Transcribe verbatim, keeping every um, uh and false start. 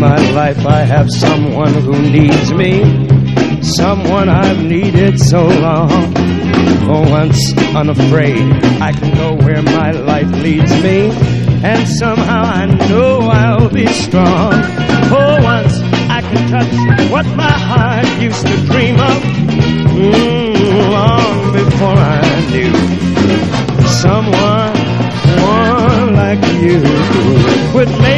my life I have someone who needs me, someone I've needed so long. For once unafraid, I can go where my life leads me, and somehow I know I'll be strong. For once I can touch what my heart used to dream of, mm, long before I knew someone, one like you would make